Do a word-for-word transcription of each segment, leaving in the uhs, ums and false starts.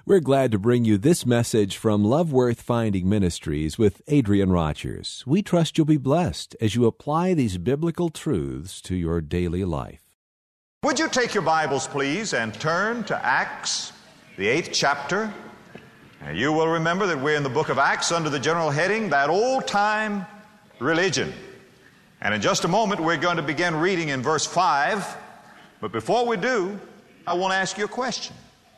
We're glad to bring you this message from Love Worth Finding Ministries with Adrian Rogers. We trust you'll be blessed as you apply these biblical truths to your daily life. Would you take your Bibles, please, and turn to Acts, the eighth chapter. And you will remember that we're in the book of Acts under the general heading, That Old-Time Religion. And in just a moment, we're going to begin reading in verse five. But before we do, I want to ask you a question.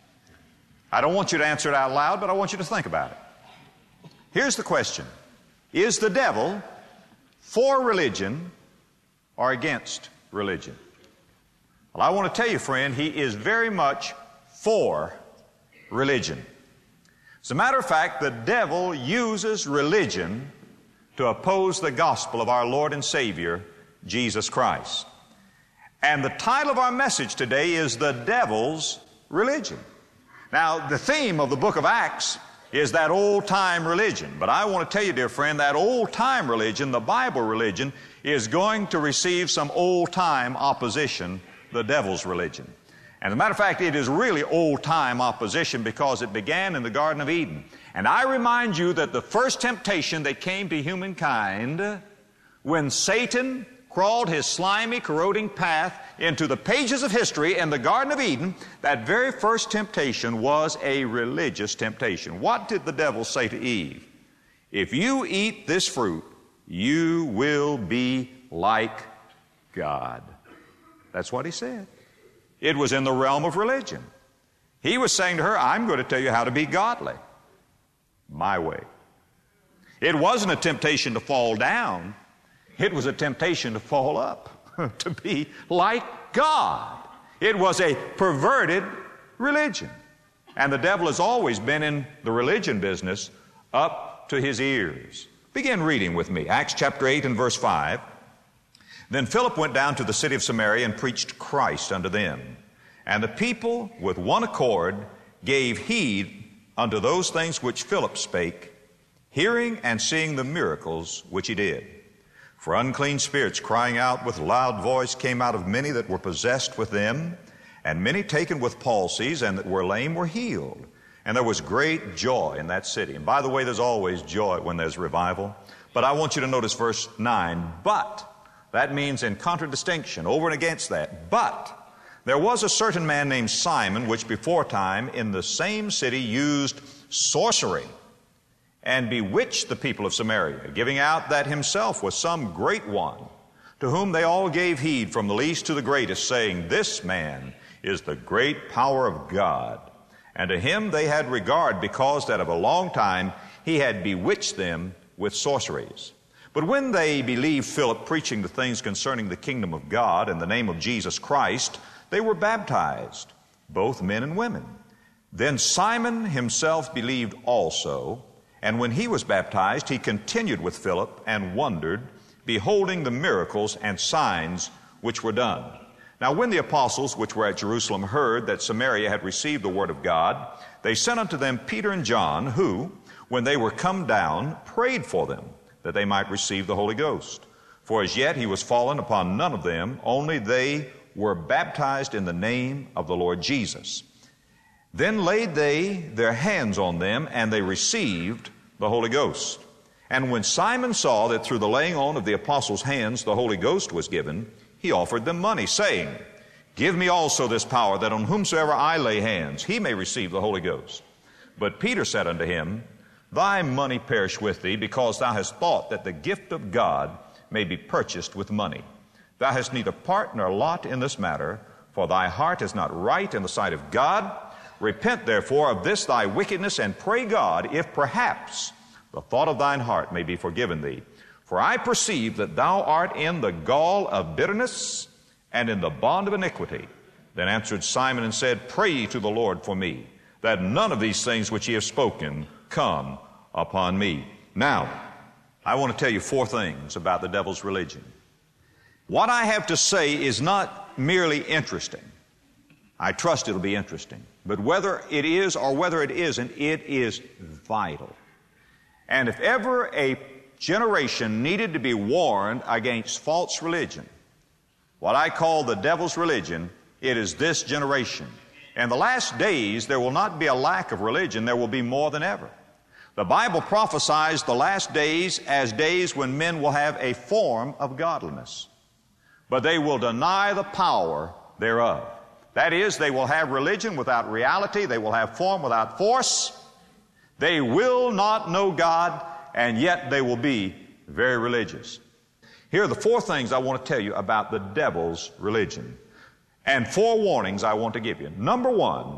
I don't want you to answer it out loud, but I want you to think about it. Here's the question. Is the devil for religion or against religion? Well, I want to tell you, friend, he is very much for religion. As a matter of fact, the devil uses religion to oppose the gospel of our Lord and Savior, Jesus Christ. And the title of our message today is The Devil's Religion. Now, the theme of the book of Acts is that old-time religion. But I want to tell you, dear friend, that old-time religion, the Bible religion, is going to receive some old-time opposition, the devil's religion. And as a matter of fact, it is really old-time opposition because it began in the Garden of Eden. And I remind you that the first temptation that came to humankind when Satan crawled his slimy, corroding path into the pages of history in the Garden of Eden, that very first temptation was a religious temptation. What did the devil say to Eve? If you eat this fruit, you will be like God. That's what he said. It was in the realm of religion. He was saying to her, I'm going to tell you how to be godly. My way. It wasn't a temptation to fall down. It was a temptation to fall up, to be like God. It was a perverted religion. And the devil has always been in the religion business up to his ears. Begin reading with me. Acts chapter eight and verse five. Then Philip went down to the city of Samaria and preached Christ unto them. And the people with one accord gave heed unto those things which Philip spake, hearing and seeing the miracles which he did. For unclean spirits crying out with loud voice came out of many that were possessed with them, and many taken with palsies and that were lame were healed. And there was great joy in that city. And by the way, there's always joy when there's revival. But I want you to notice verse nine. But, that means in contradistinction, over and against that. But there was a certain man named Simon, which before time in the same city used sorcery, and bewitched the people of Samaria, giving out that himself was some great one, to whom they all gave heed from the least to the greatest, saying, This man is the great power of God. And to him they had regard, because that of a long time he had bewitched them with sorceries. But when they believed Philip preaching the things concerning the kingdom of God in the name of Jesus Christ, they were baptized, both men and women. Then Simon himself believed also, and when he was baptized, he continued with Philip and wondered, beholding the miracles and signs which were done. Now when the apostles which were at Jerusalem heard that Samaria had received the word of God, they sent unto them Peter and John, who, when they were come down, prayed for them, that they might receive the Holy Ghost. For as yet he was fallen upon none of them, only they were baptized in the name of the Lord Jesus. Then laid they their hands on them, and they received the Holy Ghost. And when Simon saw that through the laying on of the apostles' hands the Holy Ghost was given, he offered them money, saying, Give me also this power, that on whomsoever I lay hands, he may receive the Holy Ghost. But Peter said unto him, Thy money perish with thee, because thou hast thought that the gift of God may be purchased with money. Thou hast neither part nor lot in this matter, for thy heart is not right in the sight of God. Repent therefore of this thy wickedness, and pray God, if perhaps the thought of thine heart may be forgiven thee. For I perceive that thou art in the gall of bitterness and in the bond of iniquity. Then answered Simon and said, Pray ye to the Lord for me, that none of these things which ye have spoken come upon me. Now, I want to tell you four things about the devil's religion. What I have to say is not merely interesting. I trust it'll be interesting. But whether it is or whether it isn't, it is vital. And if ever a generation needed to be warned against false religion, what I call the devil's religion, it is this generation. In the last days, there will not be a lack of religion. There will be more than ever. The Bible prophesies the last days as days when men will have a form of godliness, but they will deny the power thereof. That is, they will have religion without reality. They will have form without force. They will not know God, and yet they will be very religious. Here are the four things I want to tell you about the devil's religion, and four warnings I want to give you. Number one,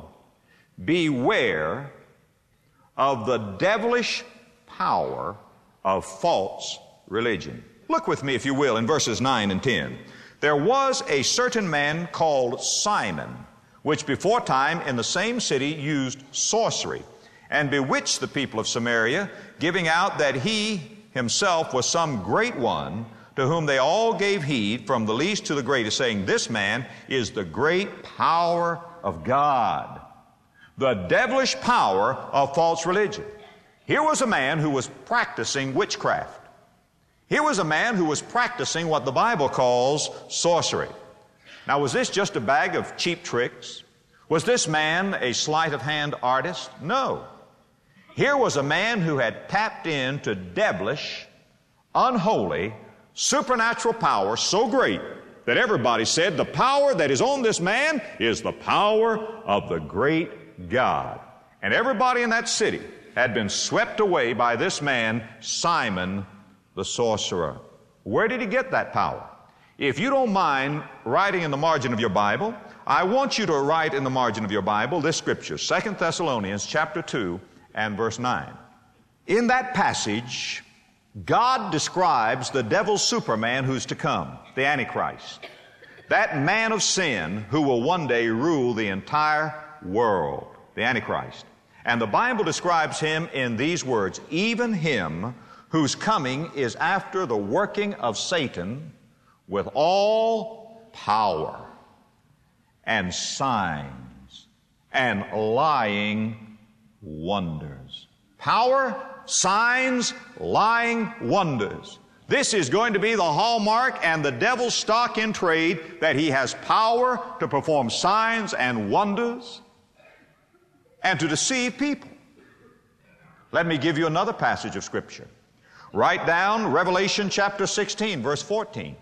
beware of the devilish power of false religion. Look with me, if you will, in verses nine and ten. There was a certain man called Simon, which before time in the same city used sorcery, and bewitched the people of Samaria, giving out that he himself was some great one, to whom they all gave heed, from the least to the greatest, saying, this man is the great power of God. The devilish power of false religion. Here was a man who was practicing witchcraft. Here was a man who was practicing what the Bible calls sorcery. Now, was this just a bag of cheap tricks? Was this man a sleight of hand artist? No. Here was a man who had tapped into devilish, unholy, supernatural power so great that everybody said the power that is on this man is the power of the great God. And everybody in that city had been swept away by this man, Simon the sorcerer. Where did he get that power? If you don't mind writing in the margin of your Bible, I want you to write in the margin of your Bible this scripture, Second Thessalonians chapter two and verse nine. In that passage, God describes the devil's superman who's to come, the Antichrist. That man of sin who will one day rule the entire world, the Antichrist. And the Bible describes him in these words, even him whose coming is after the working of Satan with all power and signs and lying wonders. Power, signs, lying wonders. This is going to be the hallmark and the devil's stock in trade, that he has power to perform signs and wonders and to deceive people. Let me give you another passage of Scripture. Write down Revelation chapter sixteen, verse fourteen.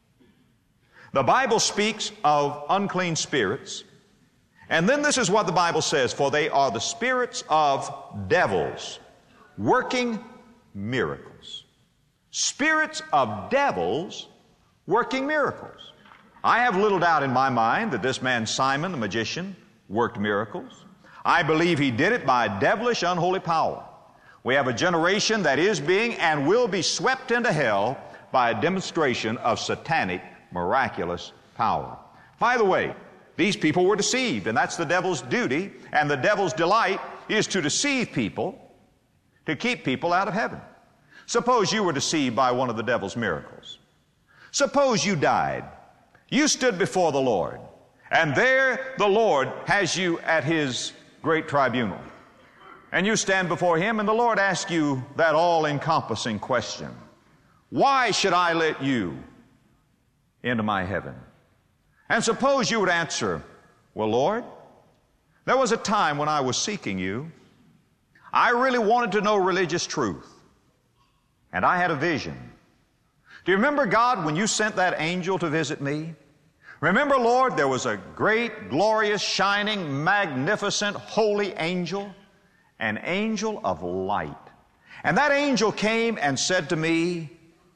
The Bible speaks of unclean spirits, and then this is what the Bible says, for they are the spirits of devils, working miracles. Spirits of devils working miracles. I have little doubt in my mind that this man Simon, the magician, worked miracles. I believe he did it by devilish, unholy power. We have a generation that is being and will be swept into hell by a demonstration of satanic, miraculous power. By the way, these people were deceived, and that's the devil's duty, and the devil's delight is to deceive people, to keep people out of heaven. Suppose you were deceived by one of the devil's miracles. Suppose you died. You stood before the Lord, and there the Lord has you at His great tribunal. And you stand before Him, and the Lord asks you that all-encompassing question: why should I let you into my heaven? And suppose you would answer, well, Lord, there was a time when I was seeking you. I really wanted to know religious truth, and I had a vision. Do you remember, God, when you sent that angel to visit me? Remember, Lord, there was a great, glorious, shining, magnificent, holy angel, an angel of light. And that angel came and said to me,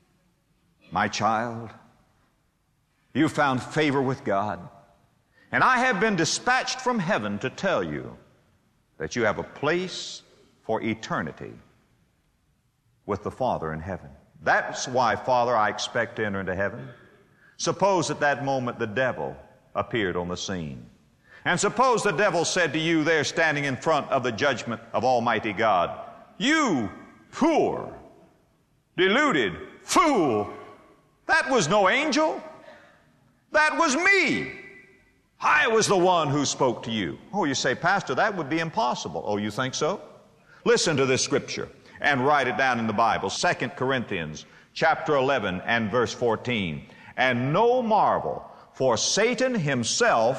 my child, you found favor with God, and I have been dispatched from heaven to tell you that you have a place for eternity with the Father in heaven. That's why, Father, I expect to enter into heaven. Suppose at that moment the devil appeared on the scene. And suppose the devil said to you there standing in front of the judgment of Almighty God, you poor, deluded fool, that was no angel. That was me. I was the one who spoke to you. Oh, you say, Pastor, that would be impossible. Oh, you think so? Listen to this scripture and write it down in the Bible. Second Corinthians chapter eleven and verse fourteen. And no marvel, for Satan himself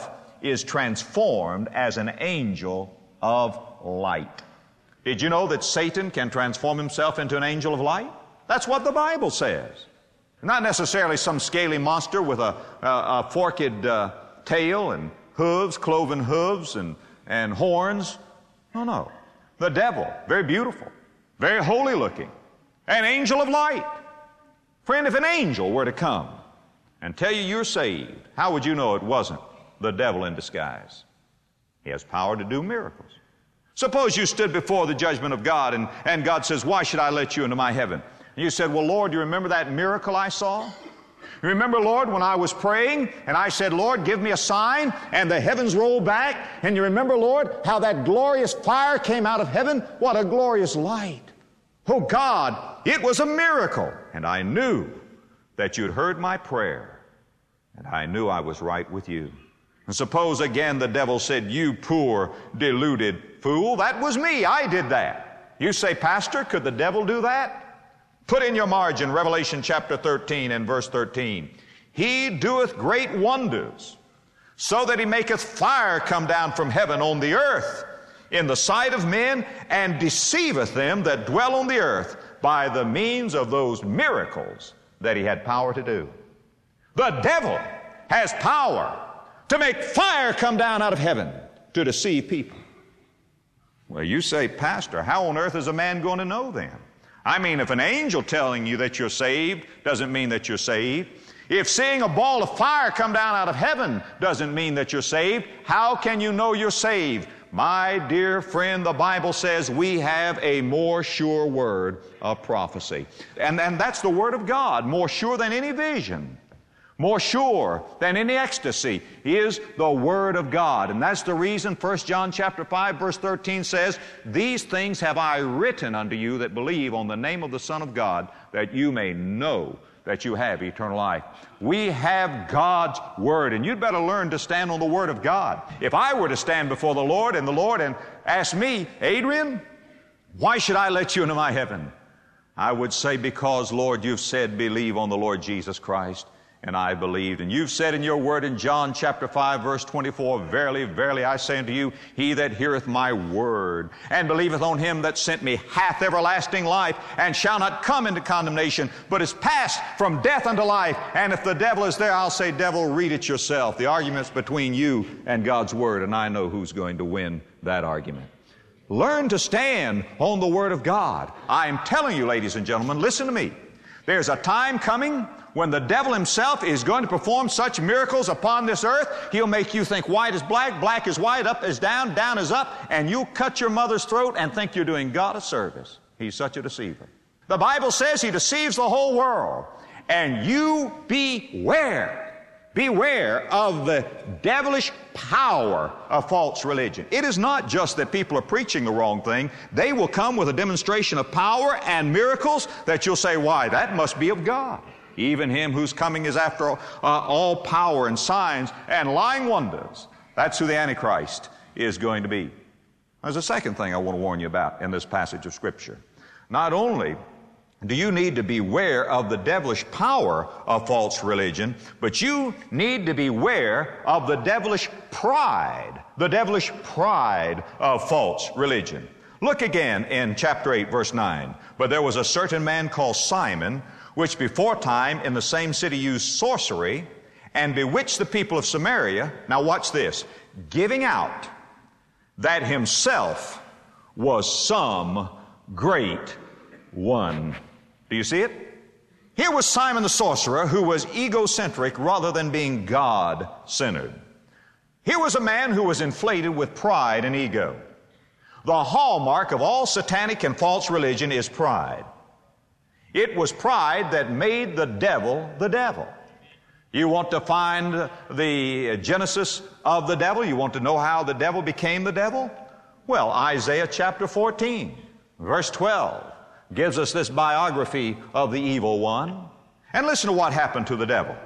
is transformed as an angel of light. Did you know that Satan can transform himself into an angel of light? That's what the Bible says. Not necessarily some scaly monster with a, a, a forked uh, tail and hooves, cloven hooves and, and horns. No, no. The devil, very beautiful, very holy looking, an angel of light. Friend, if an angel were to come and tell you you're saved, how would you know it wasn't the devil in disguise? He has power to do miracles. Suppose you stood before the judgment of God and, and God says, why should I let you into my heaven? And you said, well, Lord, you remember that miracle I saw? You remember, Lord, when I was praying and I said, Lord, give me a sign, and the heavens rolled back? And you remember, Lord, how that glorious fire came out of heaven? What a glorious light. Oh, God, it was a miracle. And I knew that you'd heard my prayer, and I knew I was right with you. And suppose again the devil said, you poor, deluded fool, that was me, I did that. You say, Pastor, could the devil do that? Put in your margin Revelation chapter thirteen and verse thirteen. He doeth great wonders, so that he maketh fire come down from heaven on the earth in the sight of men, and deceiveth them that dwell on the earth by the means of those miracles that he had power to do. The devil has power to make fire come down out of heaven to deceive people. Well, you say, Pastor, how on earth is a man going to know then? I mean, if an angel telling you that you're saved doesn't mean that you're saved. If seeing a ball of fire come down out of heaven doesn't mean that you're saved, how can you know you're saved? My dear friend, the Bible says we have a more sure word of prophecy. And, and that's the Word of God, more sure than any vision. More sure than any ecstasy is the Word of God. And that's the reason First John chapter five verse thirteen says, these things have I written unto you that believe on the name of the Son of God, that you may know that you have eternal life. We have God's Word, and you'd better learn to stand on the Word of God. If I were to stand before the Lord and the Lord and ask me, Adrian, why should I let you into my heaven? I would say, because, Lord, you've said, believe on the Lord Jesus Christ. And I believed. And you've said in your word in John chapter five verse twenty-four, verily, verily, I say unto you, he that heareth my word and believeth on him that sent me hath everlasting life, and shall not come into condemnation, but is passed from death unto life. And if the devil is there, I'll say, devil, read it yourself. The argument's between you and God's word, and I know who's going to win that argument. Learn to stand on the Word of God. I am telling you, ladies and gentlemen, listen to me. There's a time coming when the devil himself is going to perform such miracles upon this earth, he'll make you think white is black, black is white, up is down, down is up, and you'll cut your mother's throat and think you're doing God a service. He's such a deceiver. The Bible says he deceives the whole world. And you beware, beware of the devilish power of false religion. It is not just that people are preaching the wrong thing. They will come with a demonstration of power and miracles that you'll say, why, that must be of God. Even him whose coming is after uh, all power and signs and lying wonders. That's who the Antichrist is going to be. There's a second thing I want to warn you about in this passage of Scripture. Not only do you need to beware of the devilish power of false religion, but you need to beware of the devilish pride, the devilish pride of false religion. Look again in chapter eight, verse nine. But there was a certain man called Simon, which before time in the same city used sorcery and bewitched the people of Samaria. Now watch this. Giving out that himself was some great one. Do you see it? Here was Simon the sorcerer, who was egocentric rather than being God-centered. Here was a man who was inflated with pride and ego. The hallmark of all satanic and false religion is pride. It was pride that made the devil the devil. You want to find the genesis of the devil? You want to know how the devil became the devil? Well, Isaiah chapter fourteen, verse twelve, gives us this biography of the evil one. And listen to what happened to the devil.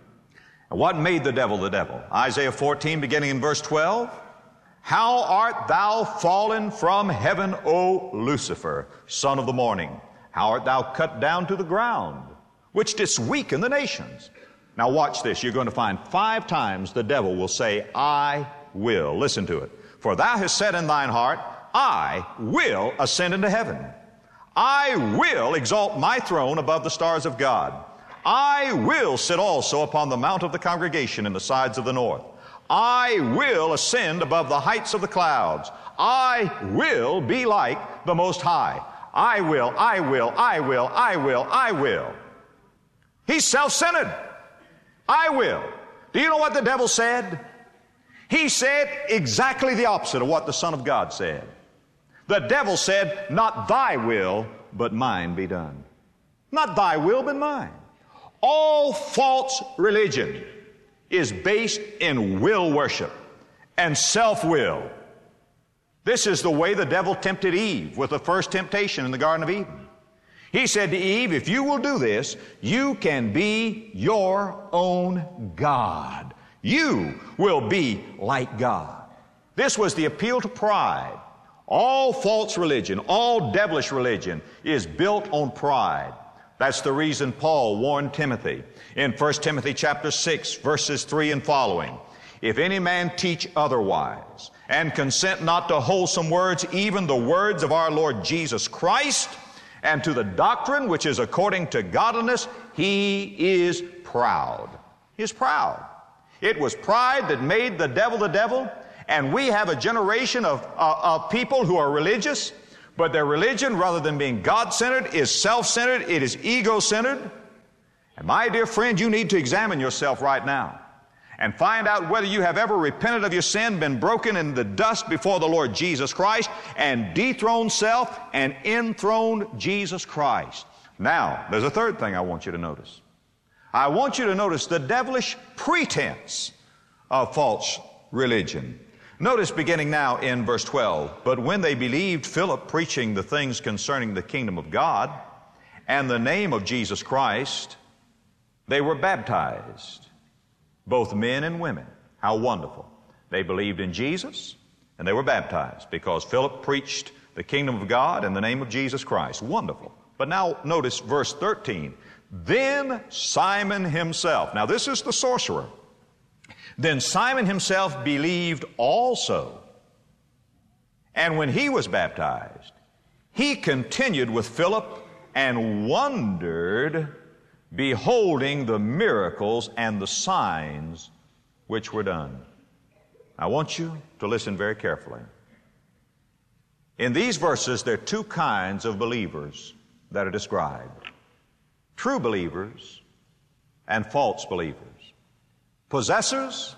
What made the devil the devil? Isaiah fourteen, beginning in verse twelve. How art thou fallen from heaven, O Lucifer, son of the morning? How art thou cut down to the ground, which didst weaken the nations? Now watch this. You're going to find five times the devil will say, I will. Listen to it. For thou hast said in thine heart, I will ascend into heaven. I will exalt my throne above the stars of God. I will sit also upon the mount of the congregation in the sides of the north. I will ascend above the heights of the clouds. I will be like the Most High. I will, I will, I will, I will, I will. He's self-centered. I will. Do you know what the devil said? He said exactly the opposite of what the Son of God said. The devil said, not thy will, but mine be done. Not thy will, but mine. All false religion is based in will worship and self-will. This is the way the devil tempted Eve with the first temptation in the Garden of Eden. He said to Eve, if you will do this, you can be your own God. You will be like God. This was the appeal to pride. All false religion, all devilish religion is built on pride. That's the reason Paul warned Timothy in First Timothy chapter six, verses three and following. If any man teach otherwise, and consent not to wholesome words, even the words of our Lord Jesus Christ, and to the doctrine which is according to godliness, he is proud. He is proud. It was pride that made the devil the devil, and we have a generation of, uh, of people who are religious, but their religion, rather than being God-centered, is self-centered, it is ego-centered. And my dear friend, you need to examine yourself right now and find out whether you have ever repented of your sin, been broken in the dust before the Lord Jesus Christ, and dethroned self and enthroned Jesus Christ. Now, there's a third thing I want you to notice. I want you to notice the devilish pretense of false religion. Notice beginning now in verse twelve, but when they believed Philip preaching the things concerning the kingdom of God and the name of Jesus Christ, they were baptized, both men and women. How wonderful. They believed in Jesus and they were baptized because Philip preached the kingdom of God and the name of Jesus Christ. Wonderful. But now notice verse thirteen. Then Simon himself. Now this is the sorcerer. Then Simon himself believed also. And when he was baptized, he continued with Philip and wondered, beholding the miracles and the signs which were done. I want you to listen very carefully. In these verses, there are two kinds of believers that are described. True believers and false believers. Possessors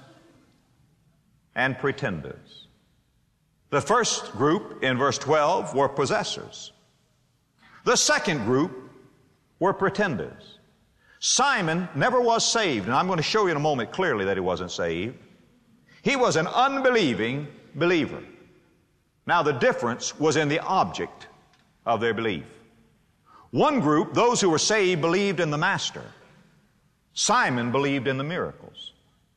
and pretenders. The first group in verse twelve were possessors. The second group were pretenders. Simon never was saved, and I'm going to show you in a moment clearly that he wasn't saved. He was an unbelieving believer. Now the difference was in the object of their belief. One group, those who were saved, believed in the Master. Simon believed in the miracles.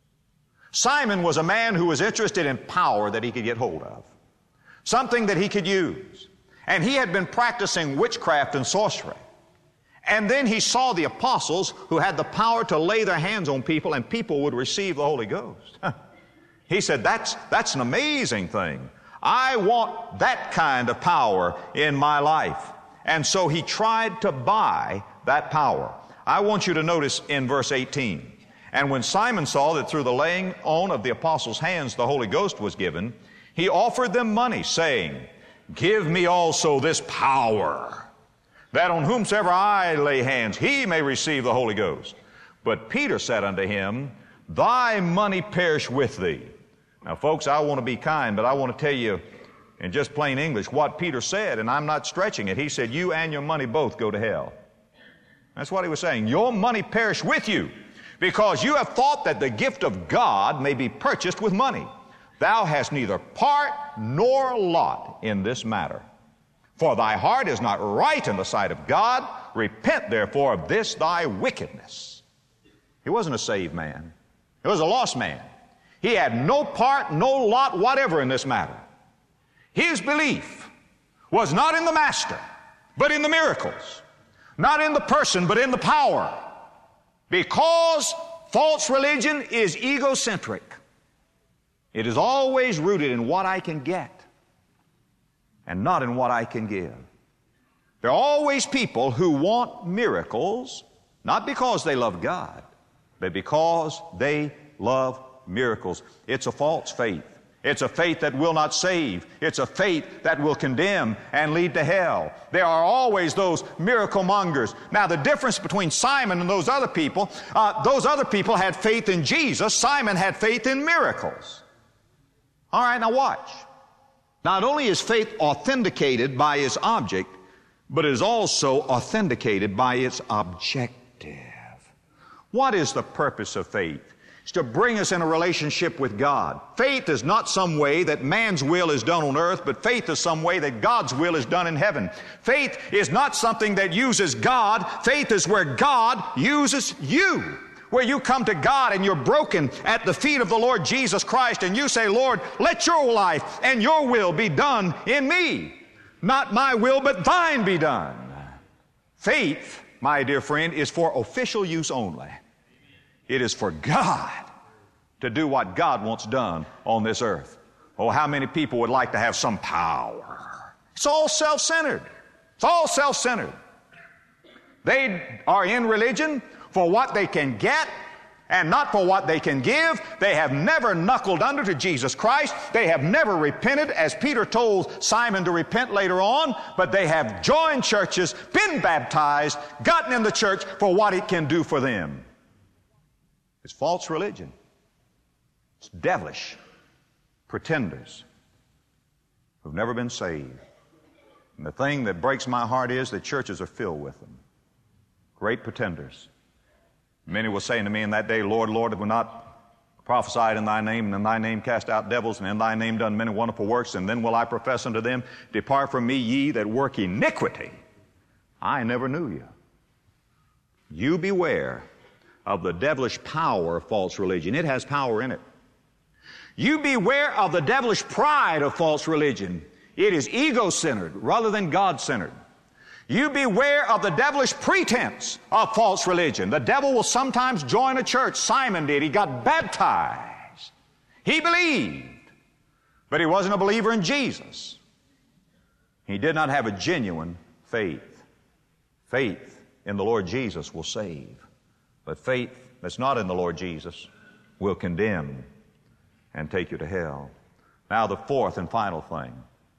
Simon was a man who was interested in power that he could get hold of, something that he could use. And he had been practicing witchcraft and sorcery. And then he saw the apostles who had the power to lay their hands on people and people would receive the Holy Ghost. He said, that's, that's an amazing thing. I want that kind of power in my life. And so he tried to buy that power. I want you to notice in verse eighteen. And when Simon saw that through the laying on of the apostles' hands the Holy Ghost was given, he offered them money, saying, give me also this power, that on whomsoever I lay hands, he may receive the Holy Ghost. But Peter said unto him, thy money perish with thee. Now, folks, I want to be kind, but I want to tell you in just plain English what Peter said, and I'm not stretching it. He said, you and your money both go to hell. That's what he was saying. Your money perish with you, because you have thought that the gift of God may be purchased with money. Thou hast neither part nor lot in this matter. For thy heart is not right in the sight of God. Repent therefore of this thy wickedness. He wasn't a saved man. He was a lost man. He had no part, no lot whatever in this matter. His belief was not in the Master, but in the miracles. Not in the person, but in the power. Because false religion is egocentric. It is always rooted in what I can get and not in what I can give. There are always people who want miracles, not because they love God, but because they love miracles. It's a false faith. It's a faith that will not save. It's a faith that will condemn and lead to hell. There are always those miracle mongers. Now, the difference between Simon and those other people, uh, those other people had faith in Jesus. Simon had faith in miracles. All right, now watch. Not only is faith authenticated by its object, but it is also authenticated by its objective. What is the purpose of faith? It's to bring us in a relationship with God. Faith is not some way that man's will is done on earth, but faith is some way that God's will is done in heaven. Faith is not something that uses God. Faith is where God uses you. Where you come to God and you're broken at the feet of the Lord Jesus Christ and you say, Lord, let your life and your will be done in me. Not my will, but thine be done. Faith, my dear friend, is for official use only. It is for God to do what God wants done on this earth. Oh, how many people would like to have some power? It's all self-centered. It's all self-centered. They are in religion for what they can get and not for what they can give. They have never knuckled under to Jesus Christ. They have never repented, as Peter told Simon to repent later on, but they have joined churches, been baptized, gotten in the church for what it can do for them. It's false religion. It's devilish pretenders who've never been saved. And the thing that breaks my heart is that churches are filled with them. Great pretenders. Many were saying to me in that day, Lord, Lord, have we not prophesied in thy name, and in thy name cast out devils, and in thy name done many wonderful works, and then will I profess unto them, depart from me, ye that work iniquity. I never knew you. You beware of the devilish power of false religion. It has power in it. You beware of the devilish pride of false religion. It is ego-centered rather than God-centered. You beware of the devilish pretense of false religion. The devil will sometimes join a church. Simon did. He got baptized. He believed, but he wasn't a believer in Jesus. He did not have a genuine faith. Faith in the Lord Jesus will save, but faith that's not in the Lord Jesus will condemn and take you to hell. Now, the fourth and final thing.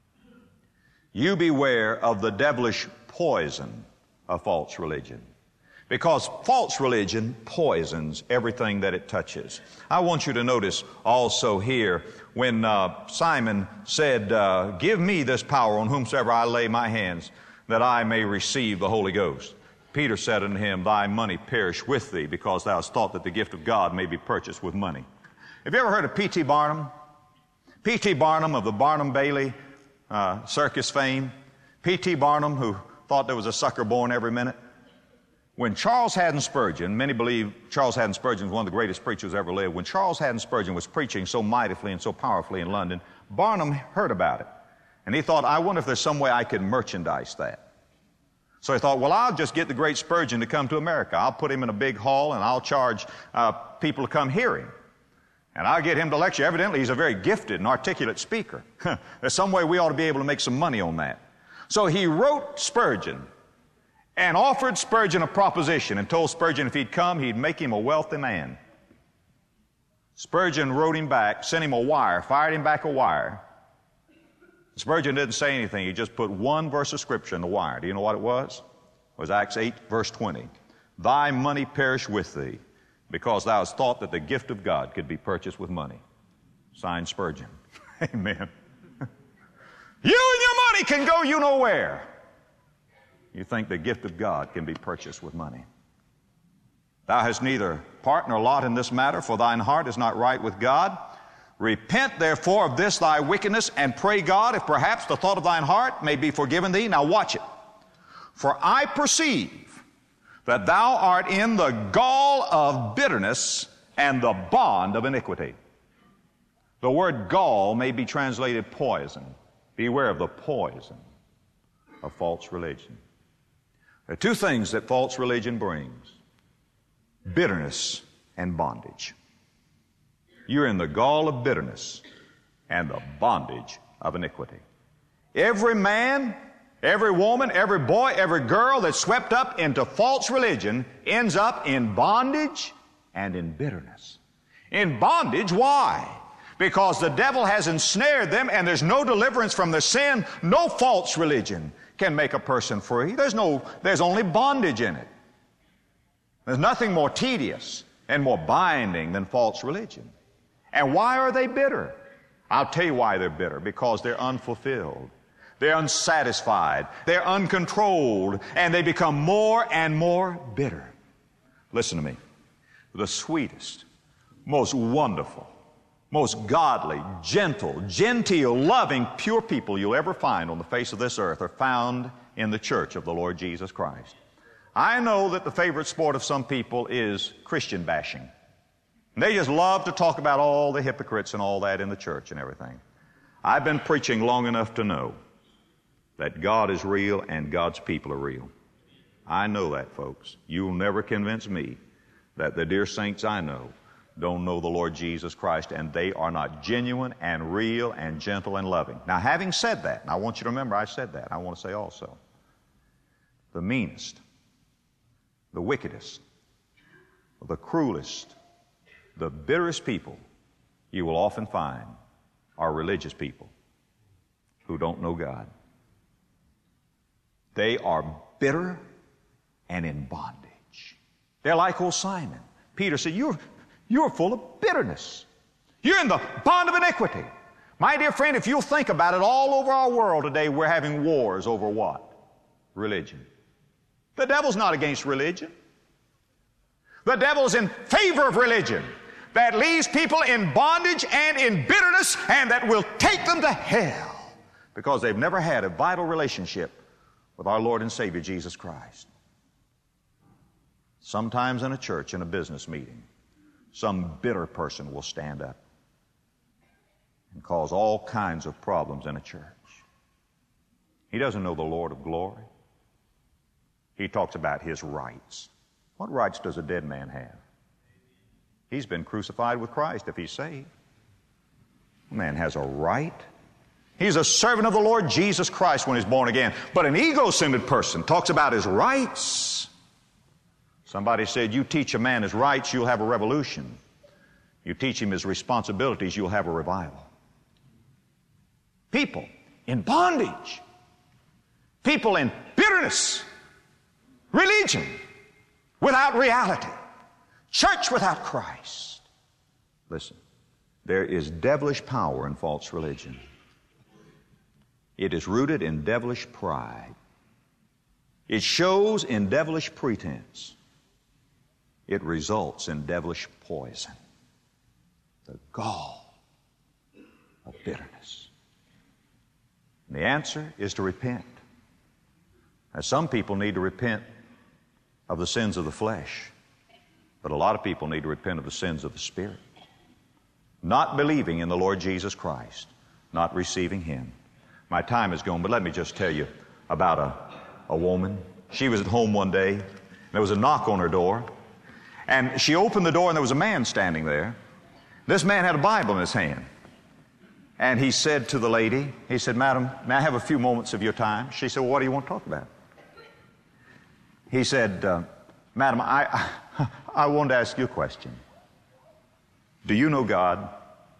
You beware of the devilish poison of false religion, because false religion poisons everything that it touches. I want you to notice also here when uh, Simon said, uh, give me this power on whomsoever I lay my hands, that I may receive the Holy Ghost. Peter said unto him, thy money perish with thee, because thou hast thought that the gift of God may be purchased with money. Have you ever heard of P T Barnum? P T Barnum of the Barnum Bailey uh, circus fame. P T Barnum, who thought there was a sucker born every minute. When Charles Haddon Spurgeon, many believe Charles Haddon Spurgeon was one of the greatest preachers ever lived. When Charles Haddon Spurgeon was preaching so mightily and so powerfully in London, Barnum heard about it. And he thought, I wonder if there's some way I could merchandise that. So he thought, well, I'll just get the great Spurgeon to come to America. I'll put him in a big hall and I'll charge uh, people to come hear him. And I'll get him to lecture. Evidently, he's a very gifted and articulate speaker. There's some way we ought to be able to make some money on that. So he wrote Spurgeon and offered Spurgeon a proposition and told Spurgeon if he'd come, he'd make him a wealthy man. Spurgeon wrote him back, sent him a wire, fired him back a wire. Spurgeon didn't say anything. He just put one verse of Scripture in the wire. Do you know what it was? It was Acts eight, verse twenty. Thy money perish with thee, because thou hast thought that the gift of God could be purchased with money. Signed, Spurgeon. Amen. You and your money can go you know where. You think the gift of God can be purchased with money. Thou hast neither part nor lot in this matter, for thine heart is not right with God. Repent therefore of this thy wickedness, and pray God, if perhaps the thought of thine heart may be forgiven thee. Now watch it. For I perceive that thou art in the gall of bitterness and the bond of iniquity. The word gall may be translated poison. Beware of the poison of false religion. There are two things that false religion brings: bitterness and bondage. You're in the gall of bitterness and the bondage of iniquity. Every man, every woman, every boy, every girl that's swept up into false religion ends up in bondage and in bitterness. In bondage, why? Because the devil has ensnared them and there's no deliverance from their sin. No false religion can make a person free. There's no, there's only bondage in it. There's nothing more tedious and more binding than false religion. And why are they bitter? I'll tell you why they're bitter. Because they're unfulfilled. They're unsatisfied. They're uncontrolled. And they become more and more bitter. Listen to me. The sweetest, most wonderful, most godly, gentle, genteel, loving, pure people you'll ever find on the face of this earth are found in the church of the Lord Jesus Christ. I know that the favorite sport of some people is Christian bashing. And they just love to talk about all the hypocrites and all that in the church and everything. I've been preaching long enough to know that God is real and God's people are real. I know that, folks. You'll never convince me that the dear saints I know don't know the Lord Jesus Christ, and they are not genuine and real and gentle and loving. Now, having said that, and I want you to remember I said that, I want to say also, the meanest, the wickedest, the cruelest, the bitterest people you will often find are religious people who don't know God. They are bitter and in bondage. They're like old Simon. Peter said, you're, you're full of bitterness. You're in the bond of iniquity. My dear friend, if you'll think about it, all over our world today, we're having wars over what? Religion. The devil's not against religion. The devil's in favor of religion that leaves people in bondage and in bitterness and that will take them to hell because they've never had a vital relationship with our Lord and Savior Jesus Christ. Sometimes in a church, in a business meeting, some bitter person will stand up and cause all kinds of problems in a church. He doesn't know the Lord of glory. He talks about his rights. What rights does a dead man have? He's been crucified with Christ if he's saved. A man has a right. He's a servant of the Lord Jesus Christ when he's born again. But an ego-centered person talks about his rights. Somebody said, you teach a man his rights, you'll have a revolution. You teach him his responsibilities, you'll have a revival. People in bondage. People in bitterness. Religion without reality. Church without Christ. Listen, there is devilish power in false religion. It is rooted in devilish pride. It shows in devilish pretense. It results in devilish poison. The gall of bitterness. And the answer is to repent. Now, some people need to repent of the sins of the flesh, but a lot of people need to repent of the sins of the Spirit. Not believing in the Lord Jesus Christ, not receiving Him. My time is gone, but let me just tell you about a, a woman. She was at home one day, and there was a knock on her door, and she opened the door, and there was a man standing there. This man had a Bible in his hand, and he said to the lady, he said, "Madam, may I have a few moments of your time?" She said, "Well, what do you want to talk about?" He said, uh, "Madam, I, I, I wanted to ask you a question. Do you know God?"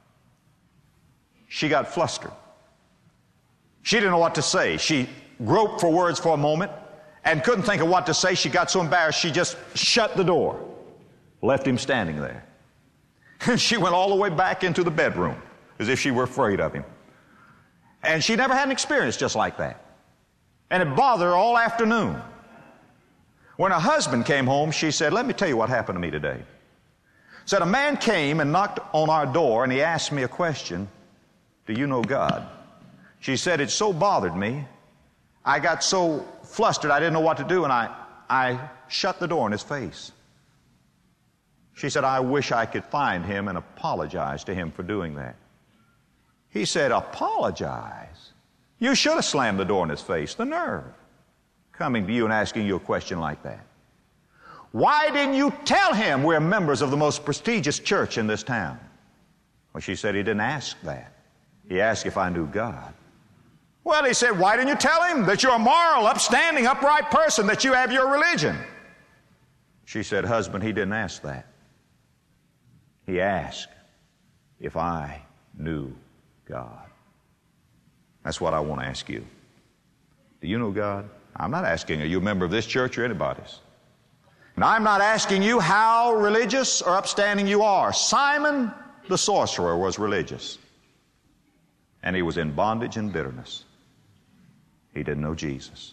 She got flustered. She didn't know what to say. She groped for words for a moment and couldn't think of what to say. She got so embarrassed she just shut the door, left him standing there. And she went all the way back into the bedroom as if she were afraid of him. And she never had an experience just like that. And it bothered her all afternoon. When her husband came home, she said, "Let me tell you what happened to me today." Said, "A man came and knocked on our door and he asked me a question. Do you know God?" She said, "It so bothered me. I got so flustered I didn't know what to do, and I, I shut the door in his face." She said, "I wish I could find him and apologize to him for doing that." He said, "Apologize? You should have slammed the door in his face. The nerve, coming to you and asking you a question like that." Why didn't you tell him we're members of the most prestigious church in this town? Well, she said he didn't ask that. He asked if I knew God. Well, he said, why didn't you tell him that you're a moral, upstanding, upright person, that you have your religion? She said, husband, he didn't ask that. He asked if I knew God. That's what I want to ask you. Do you know God? I'm not asking, are you a member of this church or anybody's? And I'm not asking you how religious or upstanding you are. Simon the sorcerer was religious. And he was in bondage and bitterness. He didn't know Jesus.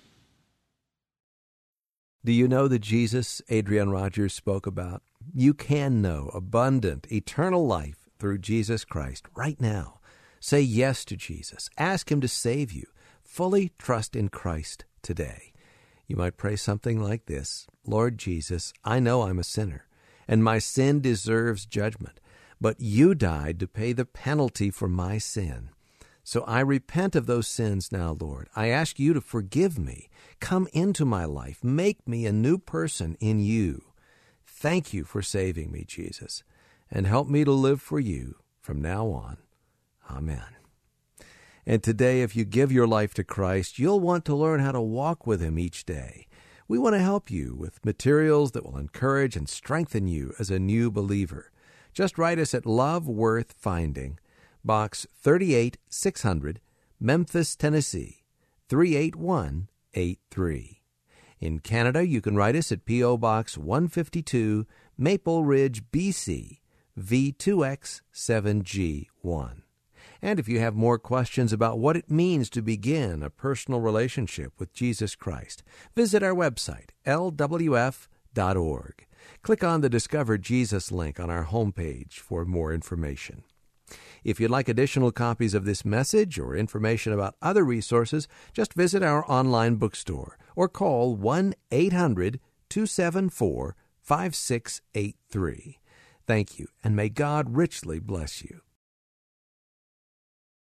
Do you know the Jesus Adrian Rogers spoke about? You can know abundant, eternal life through Jesus Christ right now. Say yes to Jesus. Ask him to save you. Fully trust in Christ today. You might pray something like this: Lord Jesus, I know I'm a sinner, and my sin deserves judgment, but you died to pay the penalty for my sin. So I repent of those sins now, Lord. I ask you to forgive me. Come into my life. Make me a new person in you. Thank you for saving me, Jesus, and help me to live for you from now on. Amen. And today, if you give your life to Christ, you'll want to learn how to walk with him each day. We want to help you with materials that will encourage and strengthen you as a new believer. Just write us at Love Worth Finding, Box thirty-eight six hundred, Memphis, Tennessee, three eight one eight three. In Canada, you can write us at P O. Box one fifty-two, Maple Ridge, B C, V two X seven G one. And if you have more questions about what it means to begin a personal relationship with Jesus Christ, visit our website, L W F dot org. Click on the Discover Jesus link on our homepage for more information. If you'd like additional copies of this message or information about other resources, just visit our online bookstore or call one eight hundred two seven four five six eight three. Thank you, and may God richly bless you.